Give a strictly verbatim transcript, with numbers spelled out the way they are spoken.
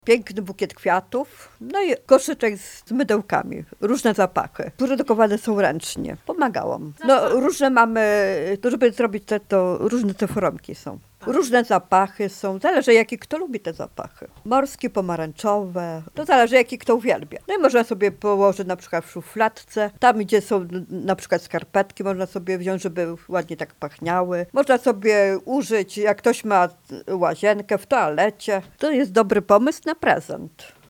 Piękny bukiet kwiatów, no i koszyczek z mydełkami, różne zapachy. Produkowane są ręcznie. Pomagałam. No różne mamy, to żeby zrobić te, to różne te foremki są. Różne zapachy są, zależy jaki kto lubi te zapachy. Morskie, pomarańczowe, to zależy jaki kto uwielbia. No i można sobie położyć na przykład w szufladce, tam gdzie są na przykład skarpetki, można sobie wziąć, żeby ładnie tak pachniały. Można sobie użyć, jak ktoś ma łazienkę w toalecie, to jest dobry pomysł na prezent.